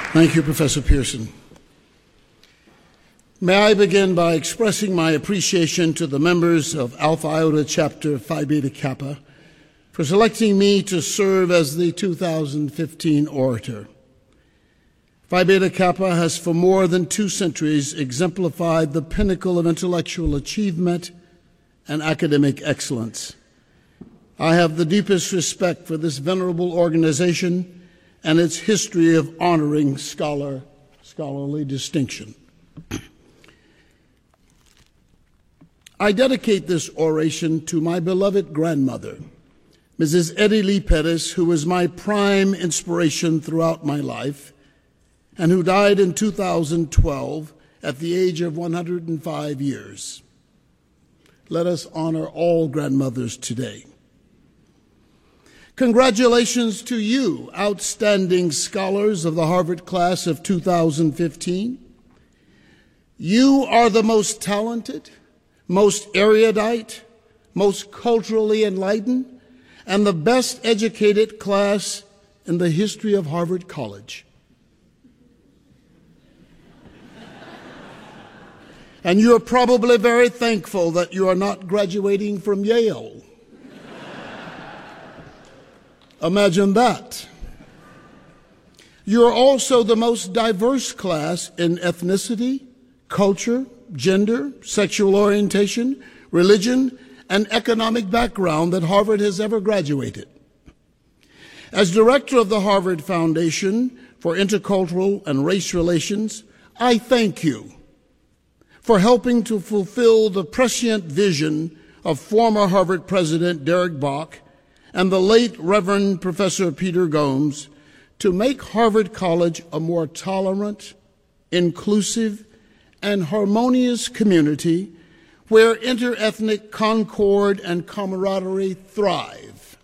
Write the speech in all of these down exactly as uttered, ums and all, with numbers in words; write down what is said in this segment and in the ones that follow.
Thank you, Professor Pearson. May I begin by expressing my appreciation to the members of Alpha Iota Chapter Phi Beta Kappa for selecting me to serve as the two thousand fifteen Orator. Phi Beta Kappa has for more than two centuries exemplified the pinnacle of intellectual achievement and academic excellence. I have the deepest respect for this venerable organization and its history of honoring scholar, scholarly distinction. I dedicate this oration to my beloved grandmother, Missus Eddie Lee Pettis, who was my prime inspiration throughout my life and who died in two thousand twelve at the age of one hundred five years. Let us honor all grandmothers today. Congratulations to you, outstanding scholars of the Harvard class of two thousand fifteen. You are the most talented, most erudite, most culturally enlightened, and the best educated class in the history of Harvard College. And you're probably very thankful that you are not graduating from Yale. Imagine that. You're also the most diverse class in ethnicity, culture, gender, sexual orientation, religion, and economic background that Harvard has ever graduated. As director of the Harvard Foundation for Intercultural and Race Relations, I thank you for helping to fulfill the prescient vision of former Harvard President Derek Bok and the late Reverend Professor Peter Gomes to make Harvard College a more tolerant, inclusive, and harmonious community where interethnic concord and camaraderie thrive.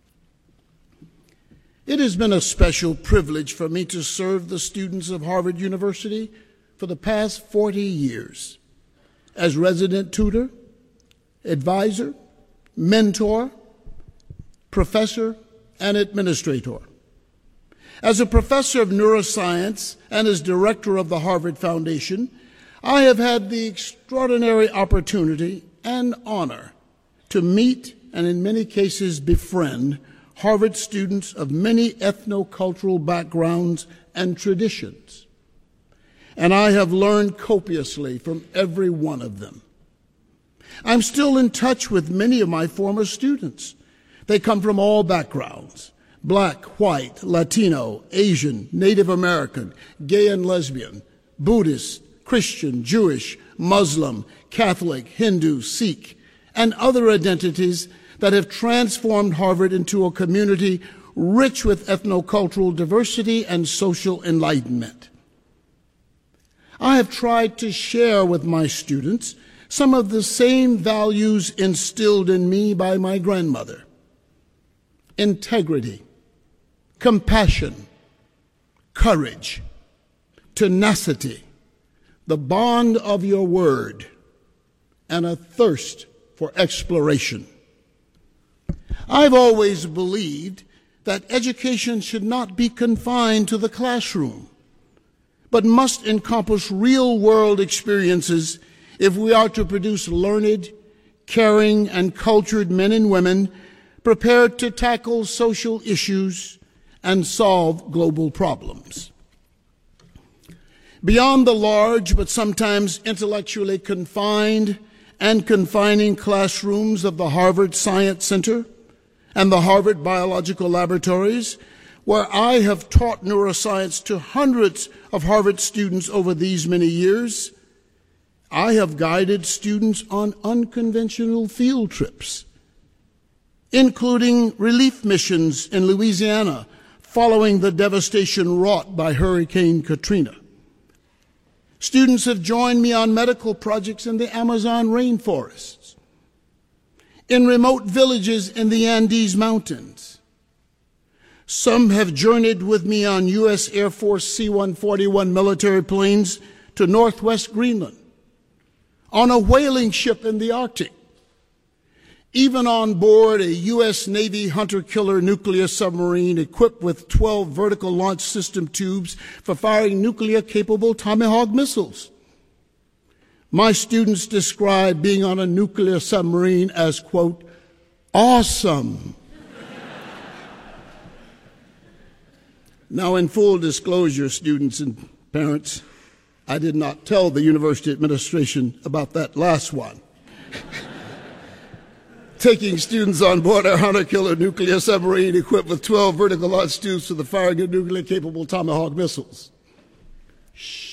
It has been a special privilege for me to serve the students of Harvard University for the past forty years as resident tutor, advisor, mentor, professor, and administrator. As a professor of neuroscience and as director of the Harvard Foundation, I have had the extraordinary opportunity and honor to meet and in many cases befriend Harvard students of many ethnocultural backgrounds and traditions. And I have learned copiously from every one of them. I'm still in touch with many of my former students. They come from all backgrounds: black, white, Latino, Asian, Native American, gay and lesbian, Buddhist, Christian, Jewish, Muslim, Catholic, Hindu, Sikh, and other identities that have transformed Harvard into a community rich with ethnocultural diversity and social enlightenment. I have tried to share with my students some of the same values instilled in me by my grandmother: integrity, compassion, courage, tenacity, the bond of your word, and a thirst for exploration. I've always believed that education should not be confined to the classroom, but must encompass real-world experiences if we are to produce learned, caring, and cultured men and women prepared to tackle social issues and solve global problems. Beyond the large but sometimes intellectually confined and confining classrooms of the Harvard Science Center and the Harvard Biological Laboratories, where I have taught neuroscience to hundreds of Harvard students over these many years, I have guided students on unconventional field trips, including relief missions in Louisiana following the devastation wrought by Hurricane Katrina. Students have joined me on medical projects in the Amazon rainforests, in remote villages in the Andes Mountains. Some have journeyed with me on U S Air Force C one forty-one military planes to northwest Greenland, on a whaling ship in the Arctic, even on board a U S Navy hunter-killer nuclear submarine equipped with twelve vertical launch system tubes for firing nuclear-capable Tomahawk missiles. My students describe being on a nuclear submarine as, quote, awesome. Now, in full disclosure, students and parents, I did not tell the university administration about that last one. Taking students on board a hunter-killer nuclear submarine equipped with twelve vertical launch tubes for the firing of nuclear-capable Tomahawk missiles. Shh.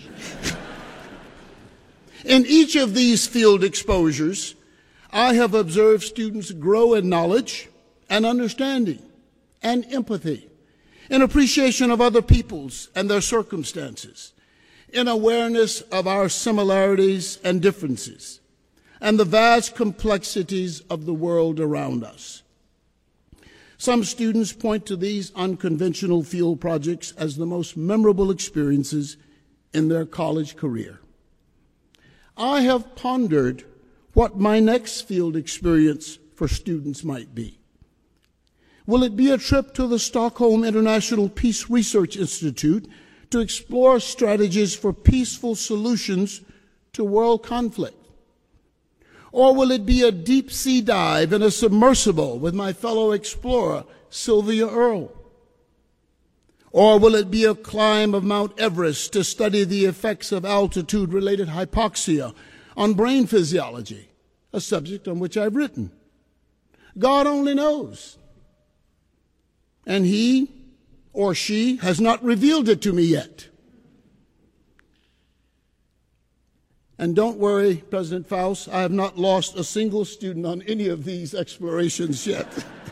In each of these field exposures, I have observed students grow in knowledge and understanding and empathy, in appreciation of other peoples and their circumstances, in awareness of our similarities and differences, and the vast complexities of the world around us. Some students point to these unconventional field projects as the most memorable experiences in their college career. I have pondered what my next field experience for students might be. Will it be a trip to the Stockholm International Peace Research Institute to explore strategies for peaceful solutions to world conflict? Or will it be a deep-sea dive in a submersible with my fellow explorer, Sylvia Earle? Or will it be a climb of Mount Everest to study the effects of altitude-related hypoxia on brain physiology, a subject on which I've written? God only knows. And he or she has not revealed it to me yet. And don't worry, President Faust, I have not lost a single student on any of these explorations yet.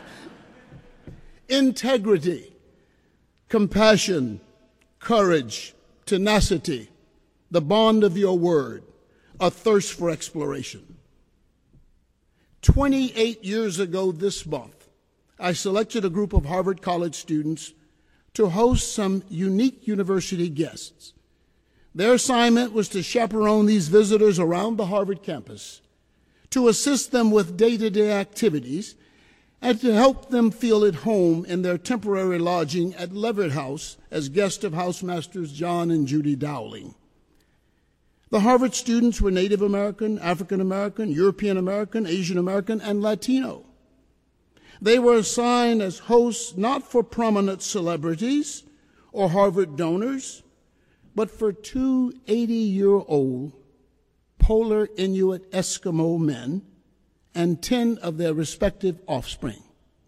Integrity, compassion, courage, tenacity, the bond of your word, a thirst for exploration. twenty-eight years ago this month, I selected a group of Harvard College students to host some unique university guests. Their assignment was to chaperone these visitors around the Harvard campus, to assist them with day-to-day activities, and to help them feel at home in their temporary lodging at Leverett House as guests of housemasters John and Judy Dowling. The Harvard students were Native American, African American, European American, Asian American, and Latino. They were assigned as hosts not for prominent celebrities or Harvard donors, but for two eighty-year-old polar Inuit Eskimo men and ten of their respective offspring,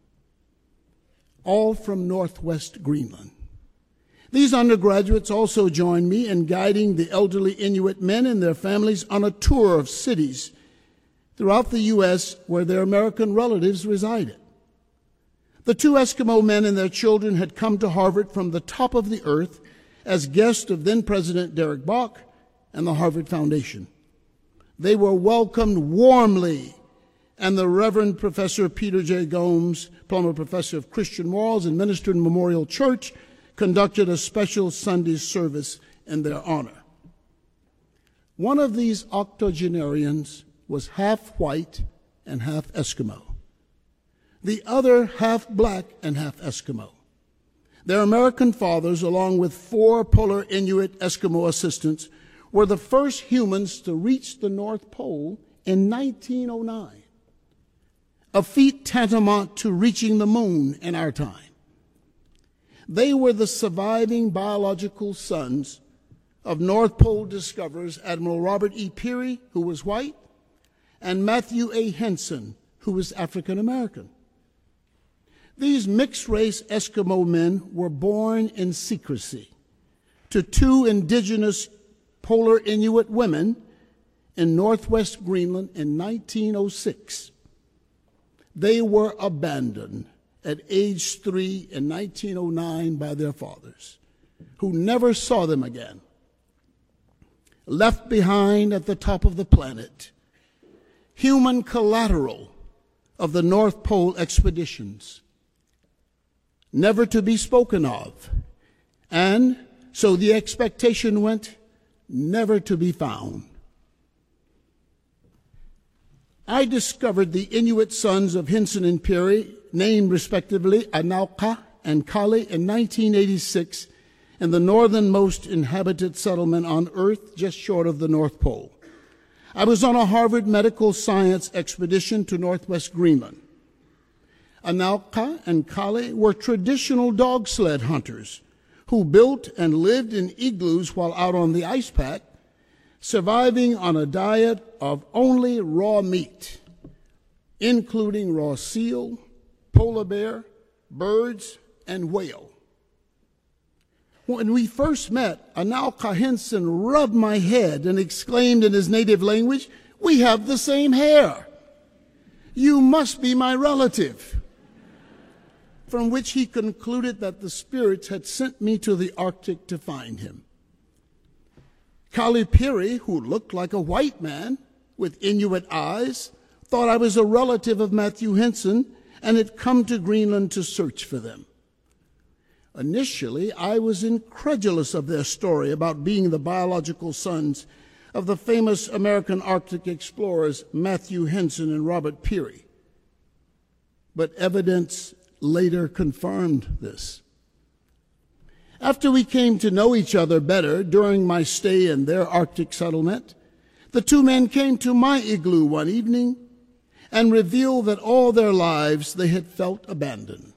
all from northwest Greenland. These undergraduates also joined me in guiding the elderly Inuit men and their families on a tour of cities throughout the U S where their American relatives resided. The two Eskimo men and their children had come to Harvard from the top of the earth as guests of then-President Derek Bok and the Harvard Foundation. They were welcomed warmly, and the Reverend Professor Peter J. Gomes, Plummer Professor of Christian Morals and minister in Memorial Church, conducted a special Sunday service in their honor. One of these octogenarians was half white and half Eskimo. The other half black and half Eskimo. Their American fathers, along with four polar Inuit Eskimo assistants, were the first humans to reach the North Pole in nineteen oh nine, a feat tantamount to reaching the moon in our time. They were the surviving biological sons of North Pole discoverers Admiral Robert E. Peary, who was white, and Matthew A. Henson, who was African American. These mixed-race Eskimo men were born in secrecy to two indigenous polar Inuit women in northwest Greenland in nineteen oh six. They were abandoned at age three in nineteen oh nine by their fathers, who never saw them again. Left behind at the top of the planet, human collateral of the North Pole expeditions, never to be spoken of, and, so the expectation went, never to be found. I discovered the Inuit sons of Hinson and Peary, named respectively Anauka and Kali, in nineteen eighty-six in the northernmost inhabited settlement on Earth just short of the North Pole. I was on a Harvard medical science expedition to northwest Greenland. Anauka and Kali were traditional dog sled hunters who built and lived in igloos while out on the ice pack, surviving on a diet of only raw meat, including raw seal, polar bear, birds, and whale. When we first met, Anauka Hinson rubbed my head and exclaimed in his native language, "We have the same hair. You must be my relative." From which he concluded that the spirits had sent me to the Arctic to find him. Kali Peary, who looked like a white man with Inuit eyes, thought I was a relative of Matthew Hinson and had come to Greenland to search for them. Initially, I was incredulous of their story about being the biological sons of the famous American Arctic explorers Matthew Hinson and Robert Peary. But evidence later confirmed this. After we came to know each other better during my stay in their Arctic settlement, the two men came to my igloo one evening and revealed that all their lives they had felt abandoned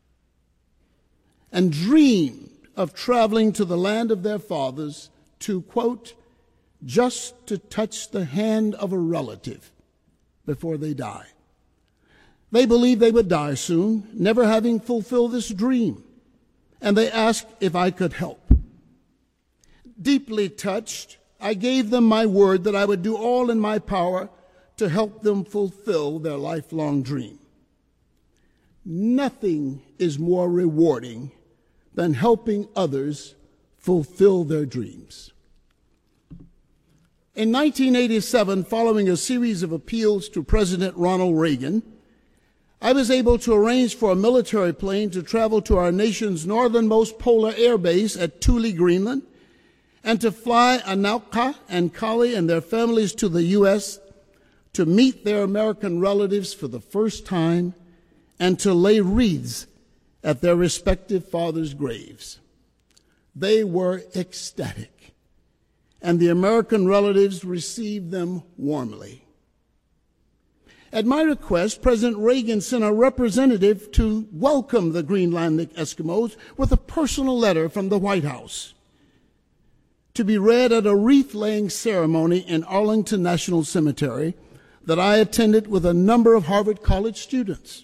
and dreamed of traveling to the land of their fathers to, quote, just to touch the hand of a relative before they die. They believed they would die soon, never having fulfilled this dream, and they asked if I could help. Deeply touched, I gave them my word that I would do all in my power to help them fulfill their lifelong dream. Nothing is more rewarding than helping others fulfill their dreams. In nineteen eighty-seven, following a series of appeals to President Ronald Reagan, I was able to arrange for a military plane to travel to our nation's northernmost polar air base at Thule, Greenland, and to fly Anauka and Kali and their families to the U S to meet their American relatives for the first time and to lay wreaths at their respective fathers' graves. They were ecstatic, and the American relatives received them warmly. At my request, President Reagan sent a representative to welcome the Greenlandic Eskimos with a personal letter from the White House to be read at a wreath-laying ceremony in Arlington National Cemetery that I attended with a number of Harvard College students.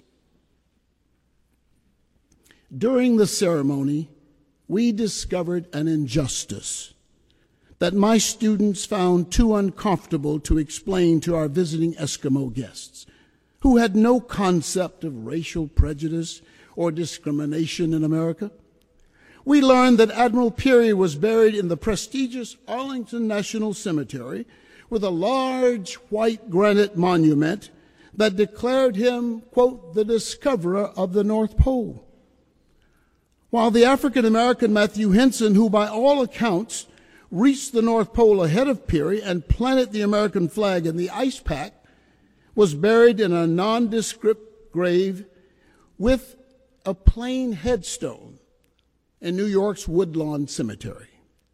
During the ceremony, we discovered an injustice that my students found too uncomfortable to explain to our visiting Eskimo guests, who had no concept of racial prejudice or discrimination in America. We learned that Admiral Peary was buried in the prestigious Arlington National Cemetery with a large white granite monument that declared him, quote, the discoverer of the North Pole. While the African-American Matthew Hinson, who by all accounts reached the North Pole ahead of Peary and planted the American flag in the ice pack, was buried in a nondescript grave with a plain headstone in New York's Woodlawn Cemetery.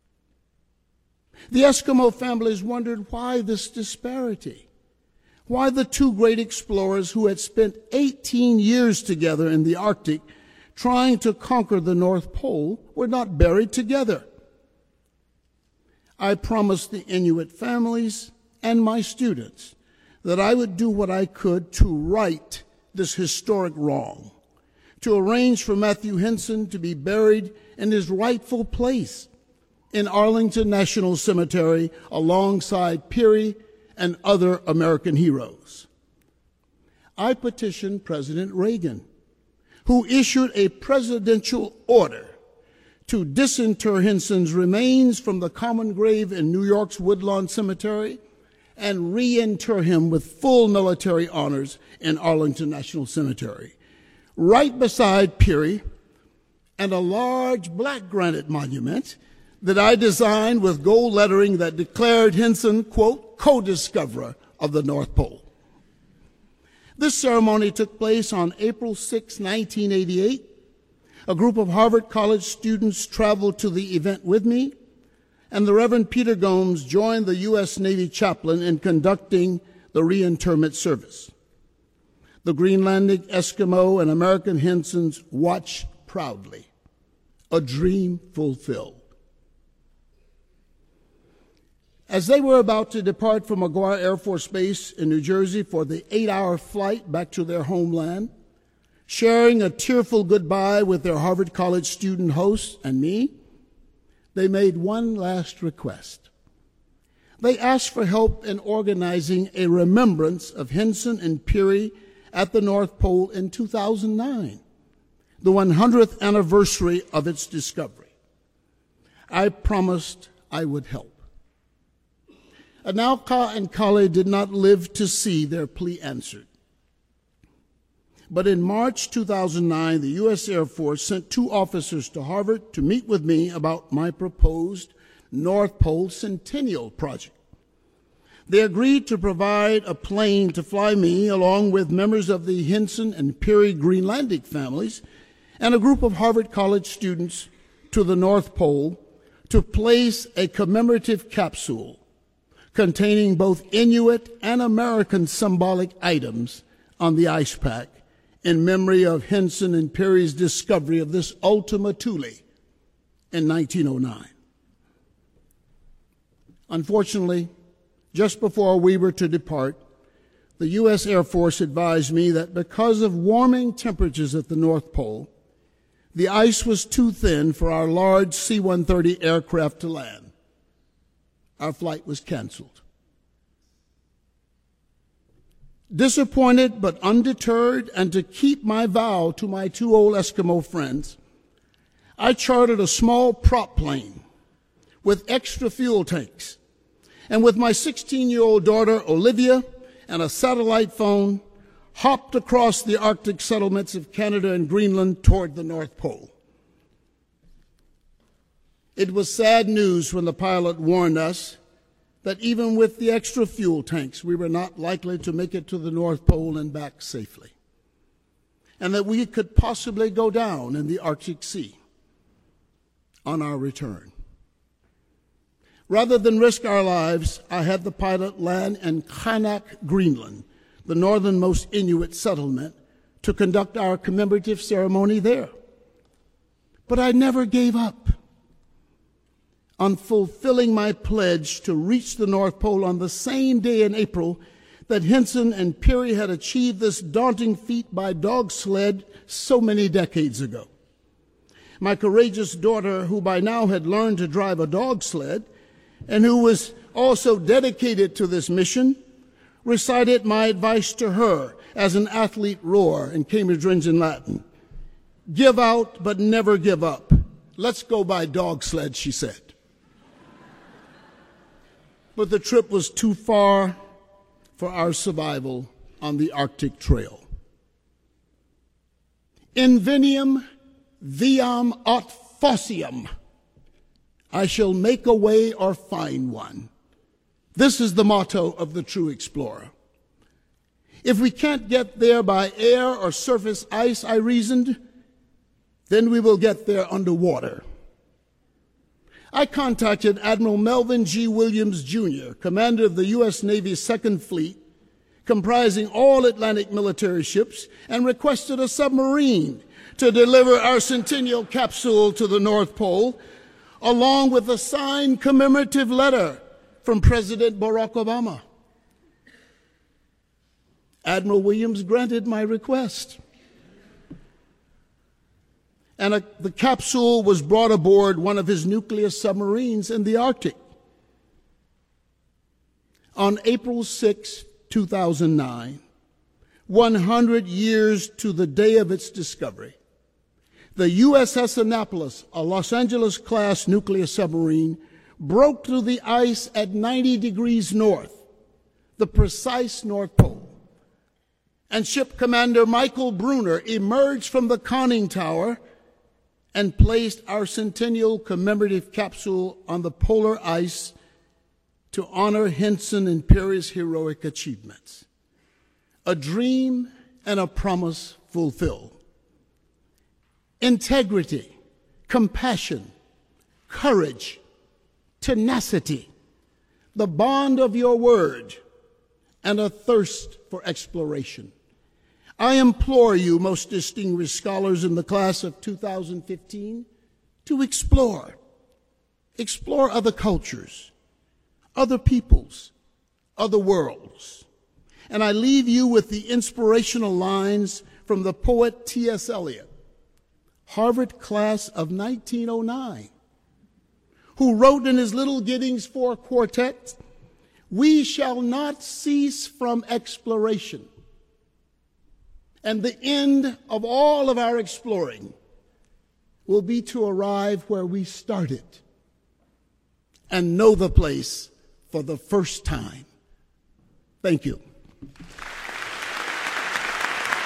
The Eskimo families wondered why this disparity, why the two great explorers who had spent eighteen years together in the Arctic trying to conquer the North Pole were not buried together. I promised the Inuit families and my students that I would do what I could to right this historic wrong, to arrange for Matthew Hinson to be buried in his rightful place in Arlington National Cemetery alongside Peary and other American heroes. I petitioned President Reagan, who issued a presidential order to disinter Hinson's remains from the common grave in New York's Woodlawn Cemetery and reinter him with full military honors in Arlington National Cemetery, right beside Peary and a large black granite monument that I designed with gold lettering that declared Hinson, quote, co-discoverer of the North Pole. This ceremony took place on April sixth, nineteen eighty-eight. A group of Harvard College students traveled to the event with me, and the Reverend Peter Gomes joined the U S Navy chaplain in conducting the reinterment service. The Greenlandic Eskimo and American Hensons watched proudly, a dream fulfilled. As they were about to depart from McGuire Air Force Base in New Jersey for the eight-hour flight back to their homeland, sharing a tearful goodbye with their Harvard College student hosts and me, they made one last request. They asked for help in organizing a remembrance of Henson and Peary at the North Pole in two thousand nine, the one hundredth anniversary of its discovery. I promised I would help. Anelka and Kale did not live to see their plea answered. But in March two thousand nine, the U S Air Force sent two officers to Harvard to meet with me about my proposed North Pole Centennial Project. They agreed to provide a plane to fly me along with members of the Henson and Peary Greenlandic families and a group of Harvard College students to the North Pole to place a commemorative capsule containing both Inuit and American symbolic items on the ice pack in memory of Henson and Peary's discovery of this Ultima Thule in nineteen oh nine. Unfortunately, just before we were to depart, the U S Air Force advised me that because of warming temperatures at the North Pole, the ice was too thin for our large C one thirty aircraft to land. Our flight was canceled. Disappointed but undeterred, and to keep my vow to my two old Eskimo friends, I chartered a small prop plane with extra fuel tanks, and with my sixteen-year-old daughter, Olivia, and a satellite phone, hopped across the Arctic settlements of Canada and Greenland toward the North Pole. It was sad news when the pilot warned us that even with the extra fuel tanks, we were not likely to make it to the North Pole and back safely, and that we could possibly go down in the Arctic Sea on our return. Rather than risk our lives, I had the pilot land in Qaanaaq, Greenland, the northernmost Inuit settlement, to conduct our commemorative ceremony there. But I never gave up on fulfilling my pledge to reach the North Pole on the same day in April that Henson and Peary had achieved this daunting feat by dog sled so many decades ago. My courageous daughter, who by now had learned to drive a dog sled, and who was also dedicated to this mission, recited my advice to her as an athlete roar in Cambridge in Latin. Give out, but never give up. Let's go by dog sled, she said. But the trip was too far for our survival on the Arctic Trail. Inveniam viam aut fauciam. I shall make a way or find one. This is the motto of the true explorer. If we can't get there by air or surface ice, I reasoned, then we will get there underwater. I contacted Admiral Melvin G. Williams, Junior, commander of the U S Navy's Second Fleet, comprising all Atlantic military ships, and requested a submarine to deliver our centennial capsule to the North Pole, along with a signed commemorative letter from President Barack Obama. Admiral Williams granted my request, and a, the capsule was brought aboard one of his nuclear submarines in the Arctic. On April sixth, two thousand nine, one hundred years to the day of its discovery, the U S S Annapolis, a Los Angeles-class nuclear submarine, broke through the ice at ninety degrees north, the precise North Pole, and ship commander Michael Bruner emerged from the conning tower and placed our centennial commemorative capsule on the polar ice to honor Henson and Peary's heroic achievements. a dream and a promise fulfilled. Integrity, compassion, courage, tenacity, the bond of your word, and a thirst for exploration. I implore you, most distinguished scholars in the class of two thousand fifteen, to explore. Explore other cultures, other peoples, other worlds. And I leave you with the inspirational lines from the poet T S Eliot, Harvard class of nineteen oh nine, who wrote in his Little Giddings Four Quartet, "We shall not cease from exploration, and the end of all of our exploring will be to arrive where we started and know the place for the first time." Thank you.